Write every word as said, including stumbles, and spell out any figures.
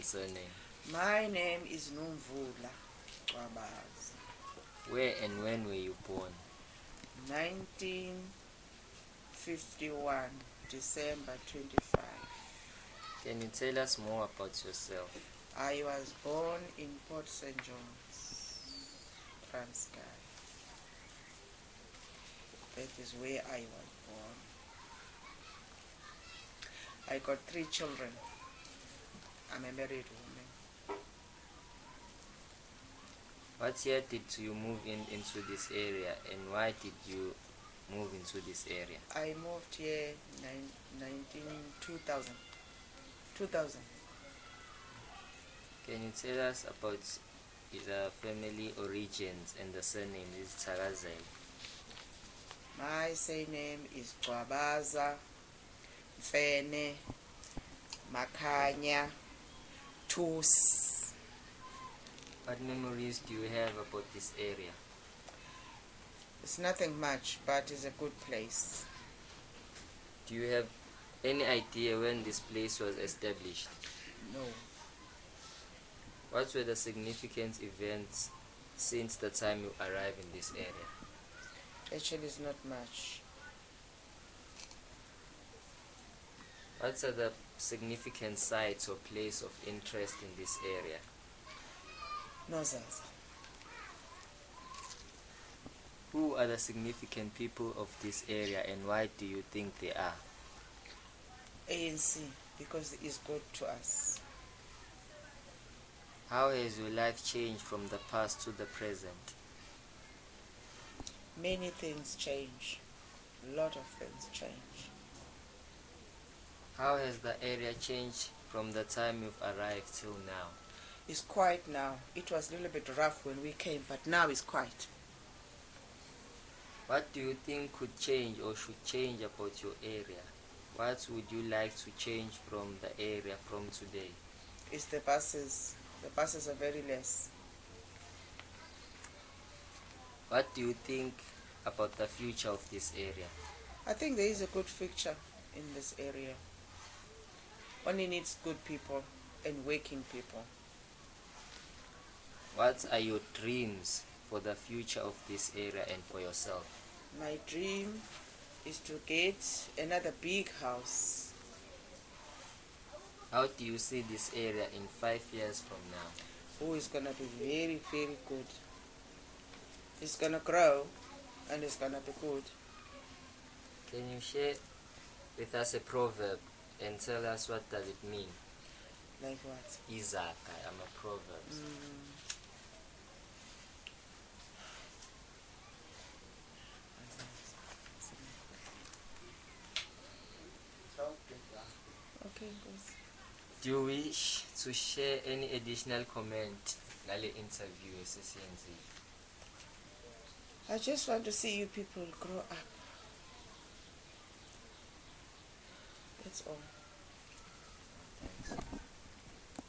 and surname? My name is Nomvula Cwabaza. Where and when were you born? nineteen fifty-one, December twenty-fifth. Can you tell us more about yourself? I was born in Port Saint John's, Transkei. That is where I was born. I got three children. I'm a married woman. What year did you move in into this area, and why did you move into this area? I moved here in nineteen two thousand. two thousand. Can you tell us about the family origins and the surname? Is Tsakazela? My surname is Cwabaza, Mfene, Makanya, Tus. What memories do you have about this area? It's nothing much, but it's a good place. Do you have any idea when this place was established? No. What were the significant events since the time you arrived in this area? Actually, it's not much. What are the significant sites or places of interest in this area? Nozaza. Who are the significant people of this area, and why do you think they are? A N C, because it's good to us. How has your life changed from the past to the present? Many things change. A lot of things change. How has the area changed from the time you've arrived till now? It's quiet now. It was a little bit rough when we came, but now it's quiet. What do you think could change or should change about your area? What would you like to change from the area from today? It's the buses. The buses are very less. What do you think about the future of this area? I think there is a good future in this area. Only needs good people and working people. What are your dreams for the future of this area and for yourself? My dream is to get another big house. How do you see this area in five years from now? Oh, it's going to be very, very good. It's going to grow and it's going to be good. Can you share with us a proverb and tell us what does it mean? Like what? Izaka, I'm a proverb. Mm. Okay, guys. Do you wish to share any additional comment on the interview? I just want to see you people grow up. That's all. Thanks.